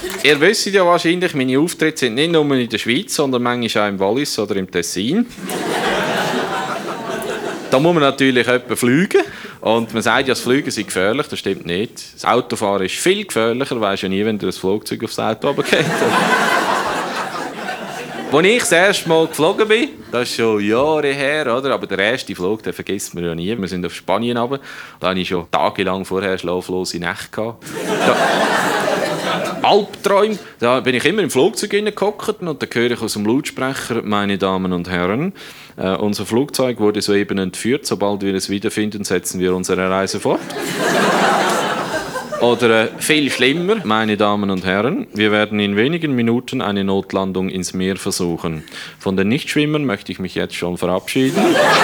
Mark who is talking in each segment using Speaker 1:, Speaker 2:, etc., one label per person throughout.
Speaker 1: Ihr wisst ja wahrscheinlich, meine Auftritte sind nicht nur in der Schweiz, sondern manchmal auch im Wallis oder im Tessin. Da muss man natürlich jemanden fliegen. Und man sagt ja, das Fliegen sei gefährlich, das stimmt nicht. Das Autofahren ist viel gefährlicher, du weisst ja nie, wenn du ein Flugzeug aufs Auto runtergeht. Als ich das erste Mal geflogen bin, das ist schon Jahre her, oder? Aber der erste Flug, den vergisst man ja nie. Wir sind auf Spanien runter. Da hatte ich schon tagelang vorher schlaflose Nächte. Albträume. Da bin ich immer im Flugzeug hineingehockt und da höre ich aus dem Lautsprecher, meine Damen und Herren, unser Flugzeug wurde soeben entführt. Sobald wir es wiederfinden, setzen wir unsere Reise fort. Oder viel schlimmer, meine Damen und Herren, wir werden in wenigen Minuten eine Notlandung ins Meer versuchen. Von den Nichtschwimmern möchte ich mich jetzt schon verabschieden.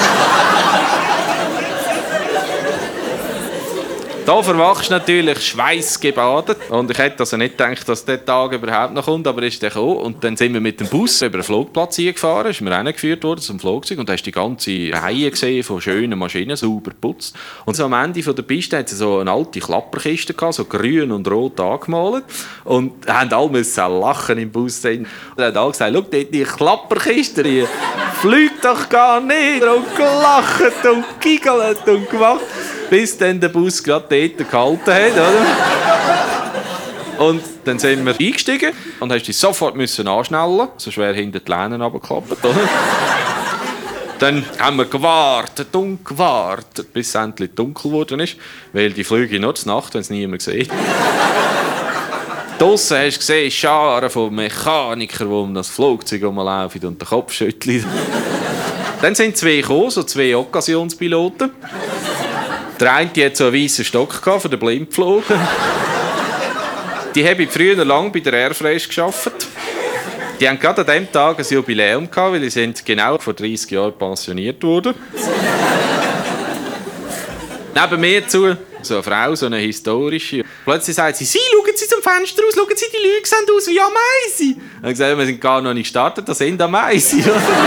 Speaker 1: Da verwachst du natürlich schweißgebadet. Und ich hätte also nicht gedacht, dass der Tag überhaupt noch kommt, aber ist der gekommen. Und dann sind wir mit dem Bus über den Flugplatz gefahren, ist mir hingeführt worden zum Flugzeug. Und da hast du die ganze Reihe gesehen von schönen Maschinen, sauber geputzt. Und so am Ende der Piste hatte es so eine alte Klapperkiste gehabt, so grün und rot angemalt. Und haben alle müssen lachen im Bus. Und haben alle gesagt, schau, dort die Klapperkiste, die fliegt doch gar nicht. Und gelacht und giggelt und gemacht. Bis dann der Bus gerade dort gehalten hat, oder? Und dann sind wir eingestiegen und mussten sofort anschnallen, so schwer hinter die Lehnen runtergeklappt, oder? Dann haben wir gewartet und gewartet, bis es endlich dunkel geworden ist, weil die Flüge nur zur Nacht, wenn es niemand sieht. Draussen hast du gesehen, Scharen von Mechanikern, die um das Flugzeug rumlaufen und den Kopf schütteln. Dann sind zwei gekommen, so zwei Occasionspiloten. Der eine hatte so einen weißen Stock für den Blindflug. Die habe ich früher lang bei der Airfresh gearbeitet. Die haben gerade an diesem Tag ein Jubiläum gehabt, weil sie genau vor 30 Jahren pensioniert wurden. Neben mir zu so eine Frau, so eine historische. Plötzlich sagt sie, schauen Sie zum Fenster aus, schauen Sie, die Leute sehen aus wie Ameisen. Und ich habe gesagt, wir sind gar noch nicht gestartet, das sind Ameisen.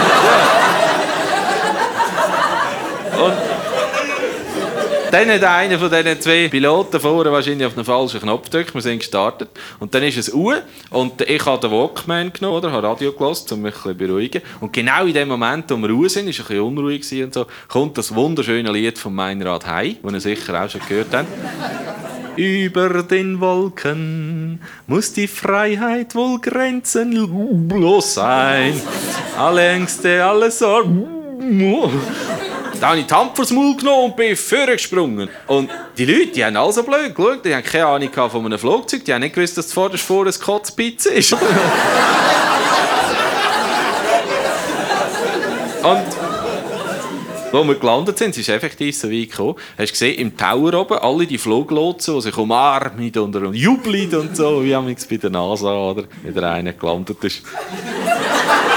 Speaker 1: Und dann hat einer von diesen zwei Piloten vorne wahrscheinlich auf den falschen Knopf gedrückt. Wir sind gestartet. Und dann ist es Uhr. Und ich habe den Walkman genommen, oder? Habe Radio gehört, um mich ein bisschen beruhigen. Und genau in dem Moment, wo wir raus sind, ist ein bisschen unruhig und so, kommt das wunderschöne Lied von Meinrad Hey, das ihr sicher auch schon gehört habt. Über den Wolken muss die Freiheit wohl grenzenlos sein. Alle Ängste, alle Sorgen. Da habe ich die Hand vors Maul genommen und bin vorgesprungen. Und die Leute, die haben alle so blöd geschaut, die haben keine Ahnung von einem Flugzeug, die haben nicht gewusst, dass zuvorderst vor eine Kotzpizza ist. Und wo wir gelandet sind, ist effektiv so weit gekommen. Hast du gesehen, im Tower oben, alle die Fluglotsen, die sich umarmen und jubeln und so, wie bei der NASA, oder? Wie der eine gelandet ist.